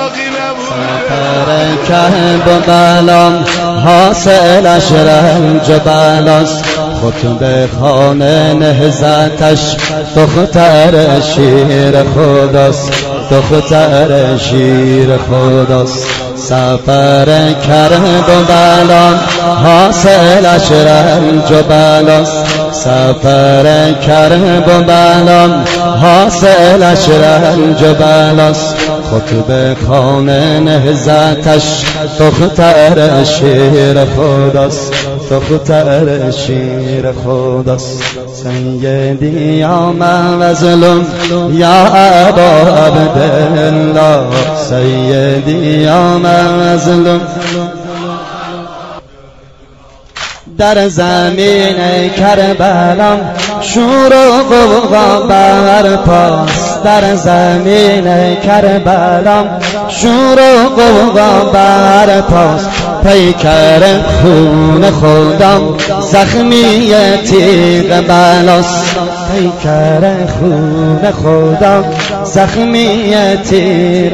باقی نمونه. سفر کرب و بلام حاصلش رنج و بلاست، خطبه خانه نهزتش دختر شیر خداست، دختر شیر خداست. سفر کرب و بلام حاصلش رنج و بلاست، سفر کرب و بلام حاصلش رنج و بلاست، خطبه خانه نهزتش دختر شیر خداست، دختر شیر خداست. سیدی یا مظلوم یا ابا عبدالله، سیدی یا مظلوم در زمین کربلا شور و غوغا برپاست، در زمین کربلا شور و غوغا برپاست. پیکر خون خودم زخمی تیغ بلاست، پیکر خون خودم زخمی تیغ.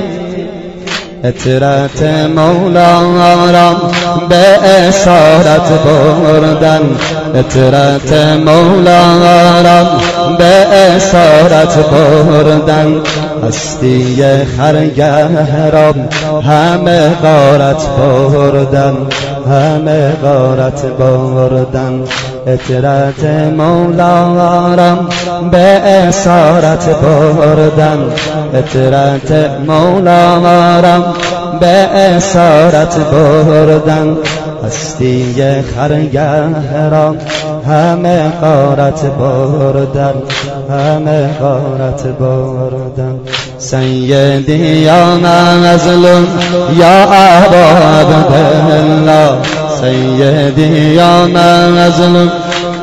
اطرت مولا را به اسارت بردن، اطرت مولا را به اسارت بردن. هستی خرگه را همه غارت بردن، همه غارت بردن. اطرت مولا را به اسارت بردن، اطرت مولا را به اسارت بردن. هستی خرگه را همه غارت بردن، همه غارت بردن. سیدی یا مظلوم یا ابا عبدالله، سیدی یا مظلوم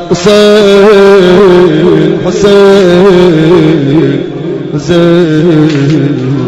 حسین حسین حسین.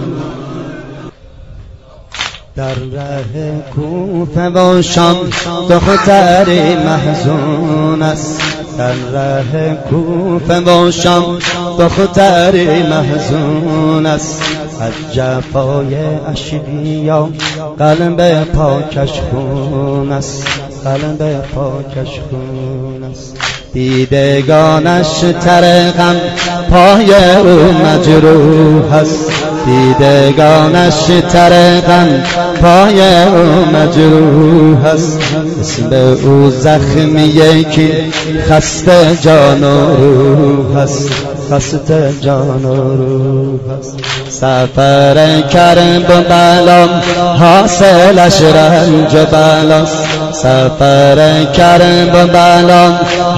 در ره کوفه و شام دختری محزون است، در ره کوفه و شام دختری محزون است. از جفای اشقیا قلب پاکش خون است، قلب پاکش خون است. دیدگانش ترغم پای او مجروح است، دیدگانش ترغم پای او مجروح است. اسم او زخمیه که خسته جان و روح است، خسته جان و روح است. سفر کرب و بلام حاصلش رنج و بلاست، سفر کرب و بلام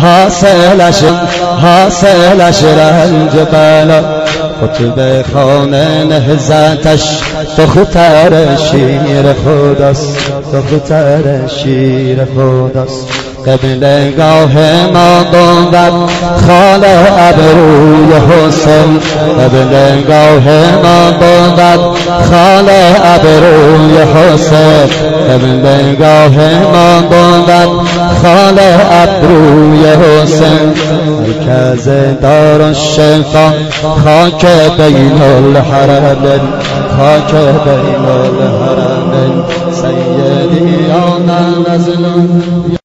حاصلش رنج و بلاست. خطبه خانه نهزتش دختر شیر خداست، دختر شیر خداست. قبلگاه ما بود خال ابروی حسین، قبلگاه ما بود خال ابروی حسین، قبلگاه ما بود خال ابروی حسین. مرکز دار الشفا خاک بین الحرمین، خاک بین الحرمین. سیدی یا مظلوم